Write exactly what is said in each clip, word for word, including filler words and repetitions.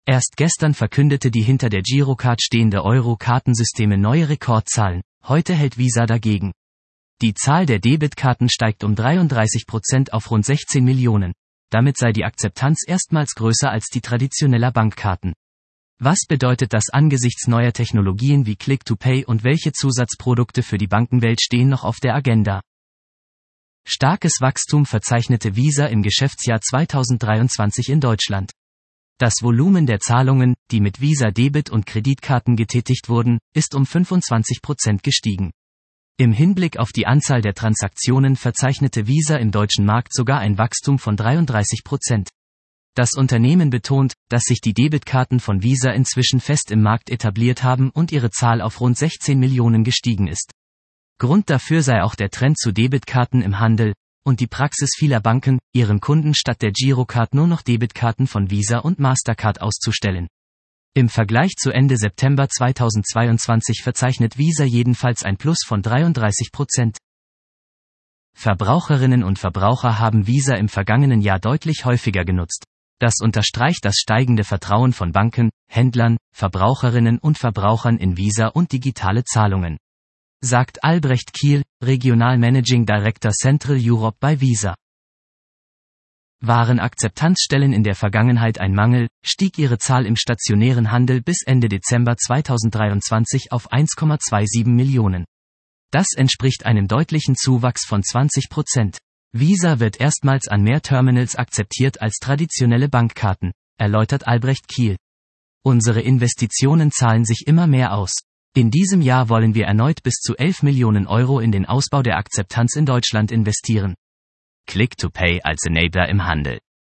Erst gestern verkündete die hinter der Girocard stehende Euro-Kartensysteme neue Rekordzahlen, heute hält Visa dagegen. Die Zahl der Debitkarten steigt um dreiunddreißig Prozent auf rund sechzehn Millionen. Damit sei die Akzeptanz erstmals größer als die traditioneller Bankkarten. Was bedeutet das angesichts neuer Technologien wie Click-to-Pay und welche Zusatzprodukte für die Bankenwelt stehen noch auf der Agenda? Starkes Wachstum verzeichnete Visa im Geschäftsjahr zweitausenddreiundzwanzig in Deutschland. Das Volumen der Zahlungen, die mit Visa Debit- und Kreditkarten getätigt wurden, ist um fünfundzwanzig Prozent gestiegen. Im Hinblick auf die Anzahl der Transaktionen verzeichnete Visa im deutschen Markt sogar ein Wachstum von dreiunddreißig Prozent. Das Unternehmen betont, dass sich die Debitkarten von Visa inzwischen fest im Markt etabliert haben und ihre Zahl auf rund sechzehn Millionen gestiegen ist. Grund dafür sei auch der Trend zu Debitkarten im Handel und die Praxis vieler Banken, ihren Kunden statt der Girocard nur noch Debitkarten von Visa und Mastercard auszustellen. Im Vergleich zu Ende September zweitausendzweiundzwanzig verzeichnet Visa jedenfalls ein Plus von dreiunddreißig Prozent. Verbraucherinnen und Verbraucher haben Visa im vergangenen Jahr deutlich häufiger genutzt. Das unterstreicht das steigende Vertrauen von Banken, Händlern, Verbraucherinnen und Verbrauchern in Visa und digitale Zahlungen. Sagt Albrecht Kiel, Regional Managing Director Central Europe bei Visa. Waren Akzeptanzstellen in der Vergangenheit ein Mangel, stieg ihre Zahl im stationären Handel bis Ende Dezember zweitausenddreiundzwanzig auf eins Komma siebenundzwanzig Millionen. Das entspricht einem deutlichen Zuwachs von zwanzig Prozent. Visa wird erstmals an mehr Terminals akzeptiert als traditionelle Bankkarten, erläutert Albrecht Kiel. Unsere Investitionen zahlen sich immer mehr aus. In diesem Jahr wollen wir erneut bis zu elf Millionen Euro in den Ausbau der Akzeptanz in Deutschland investieren. Click-to-Pay als Enabler im Handel.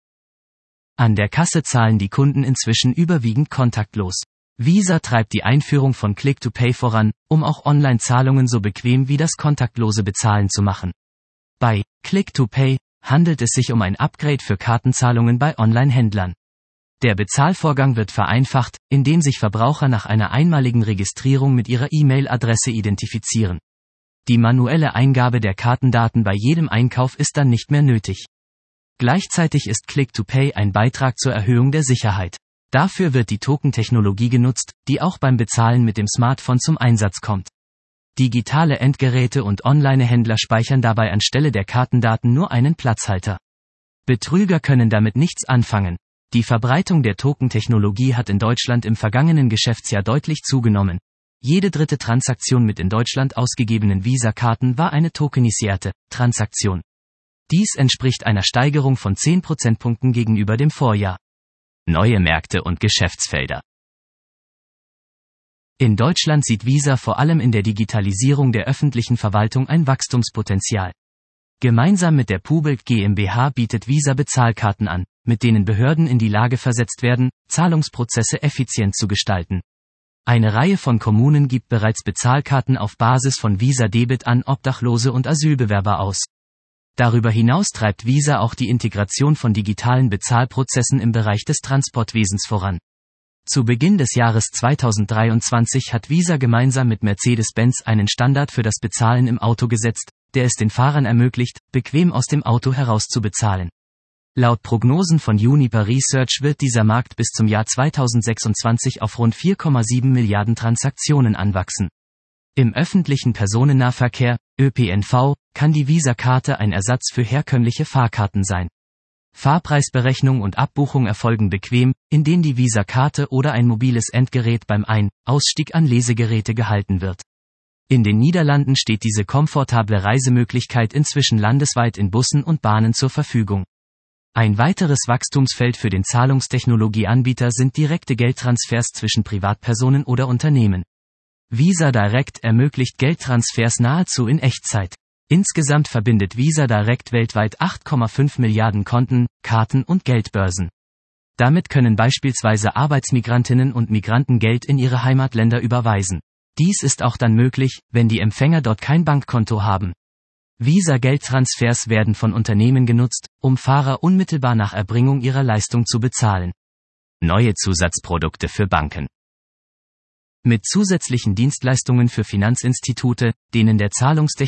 An der Kasse zahlen die Kunden inzwischen überwiegend kontaktlos. Visa treibt die Einführung von Click-to-Pay voran, um auch Online-Zahlungen so bequem wie das kontaktlose Bezahlen zu machen. Bei Click-to-Pay handelt es sich um ein Upgrade für Kartenzahlungen bei Online-Händlern. Der Bezahlvorgang wird vereinfacht, indem sich Verbraucher nach einer einmaligen Registrierung mit ihrer E-Mail-Adresse identifizieren. Die manuelle Eingabe der Kartendaten bei jedem Einkauf ist dann nicht mehr nötig. Gleichzeitig ist Click-to-Pay ein Beitrag zur Erhöhung der Sicherheit. Dafür wird die Token-Technologie genutzt, die auch beim Bezahlen mit dem Smartphone zum Einsatz kommt. Digitale Endgeräte und Online-Händler speichern dabei anstelle der Kartendaten nur einen Platzhalter. Betrüger können damit nichts anfangen. Die Verbreitung der Token-Technologie hat in Deutschland im vergangenen Geschäftsjahr deutlich zugenommen. Jede dritte Transaktion mit in Deutschland ausgegebenen Visa-Karten war eine tokenisierte Transaktion. Dies entspricht einer Steigerung von zehn Prozentpunkten gegenüber dem Vorjahr. Neue Märkte und Geschäftsfelder. In Deutschland sieht Visa vor allem in der Digitalisierung der öffentlichen Verwaltung ein Wachstumspotenzial. Gemeinsam mit der Pubelt GmbH bietet Visa Bezahlkarten an, mit denen Behörden in die Lage versetzt werden, Zahlungsprozesse effizient zu gestalten. Eine Reihe von Kommunen gibt bereits Bezahlkarten auf Basis von Visa Debit an Obdachlose und Asylbewerber aus. Darüber hinaus treibt Visa auch die Integration von digitalen Bezahlprozessen im Bereich des Transportwesens voran. Zu Beginn des Jahres zweitausenddreiundzwanzig hat Visa gemeinsam mit Mercedes-Benz einen Standard für das Bezahlen im Auto gesetzt, der es den Fahrern ermöglicht, bequem aus dem Auto heraus zu bezahlen. Laut Prognosen von Juniper Research wird dieser Markt bis zum Jahr zweitausendsechsundzwanzig auf rund vier Komma sieben Milliarden Transaktionen anwachsen. Im öffentlichen Personennahverkehr, Ö P N V, kann die Visa-Karte ein Ersatz für herkömmliche Fahrkarten sein. Fahrpreisberechnung und Abbuchung erfolgen bequem, indem die Visa-Karte oder ein mobiles Endgerät beim Ein-, Ausstieg an Lesegeräte gehalten wird. In den Niederlanden steht diese komfortable Reisemöglichkeit inzwischen landesweit in Bussen und Bahnen zur Verfügung. Ein weiteres Wachstumsfeld für den Zahlungstechnologieanbieter sind direkte Geldtransfers zwischen Privatpersonen oder Unternehmen. Visa Direct ermöglicht Geldtransfers nahezu in Echtzeit. Insgesamt verbindet Visa Direct weltweit acht Komma fünf Milliarden Konten, Karten und Geldbörsen. Damit können beispielsweise Arbeitsmigrantinnen und Migranten Geld in ihre Heimatländer überweisen. Dies ist auch dann möglich, wenn die Empfänger dort kein Bankkonto haben. Visa-Geldtransfers werden von Unternehmen genutzt, um Fahrer unmittelbar nach Erbringung ihrer Leistung zu bezahlen. Neue Zusatzprodukte für Banken. Mit zusätzlichen Dienstleistungen für Finanzinstitute, denen der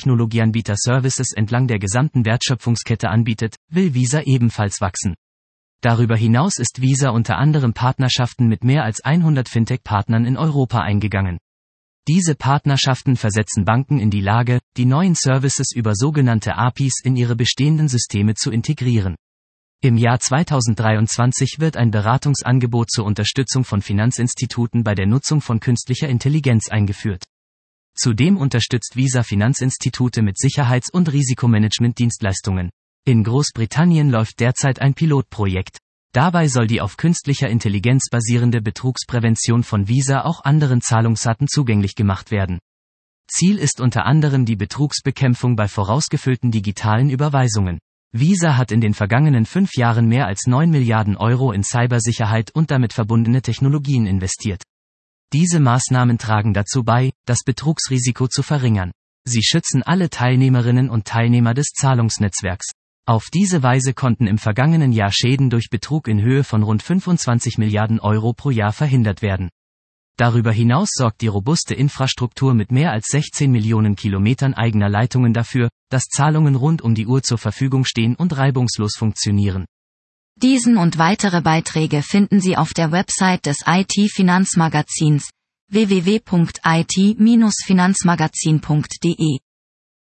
Zahlungstechnologieanbieter Services entlang der gesamten Wertschöpfungskette anbietet, will Visa ebenfalls wachsen. Darüber hinaus ist Visa unter anderem Partnerschaften mit mehr als hundert Fintech-Partnern in Europa eingegangen. Diese Partnerschaften versetzen Banken in die Lage, die neuen Services über sogenannte A P Is in ihre bestehenden Systeme zu integrieren. Im Jahr zweitausenddreiundzwanzig wird ein Beratungsangebot zur Unterstützung von Finanzinstituten bei der Nutzung von künstlicher Intelligenz eingeführt. Zudem unterstützt Visa Finanzinstitute mit Sicherheits- und Risikomanagement-Dienstleistungen. In Großbritannien läuft derzeit ein Pilotprojekt. Dabei soll die auf künstlicher Intelligenz basierende Betrugsprävention von Visa auch anderen Zahlungsarten zugänglich gemacht werden. Ziel ist unter anderem die Betrugsbekämpfung bei vorausgefüllten digitalen Überweisungen. Visa hat in den vergangenen fünf Jahren mehr als neun Milliarden Euro in Cybersicherheit und damit verbundene Technologien investiert. Diese Maßnahmen tragen dazu bei, das Betrugsrisiko zu verringern. Sie schützen alle Teilnehmerinnen und Teilnehmer des Zahlungsnetzwerks. Auf diese Weise konnten im vergangenen Jahr Schäden durch Betrug in Höhe von rund fünfundzwanzig Milliarden Euro pro Jahr verhindert werden. Darüber hinaus sorgt die robuste Infrastruktur mit mehr als sechzehn Millionen Kilometern eigener Leitungen dafür, dass Zahlungen rund um die Uhr zur Verfügung stehen und reibungslos funktionieren. Diesen und weitere Beiträge finden Sie auf der Website des I T-Finanzmagazins w w w punkt i t Bindestrich finanzmagazin punkt d e.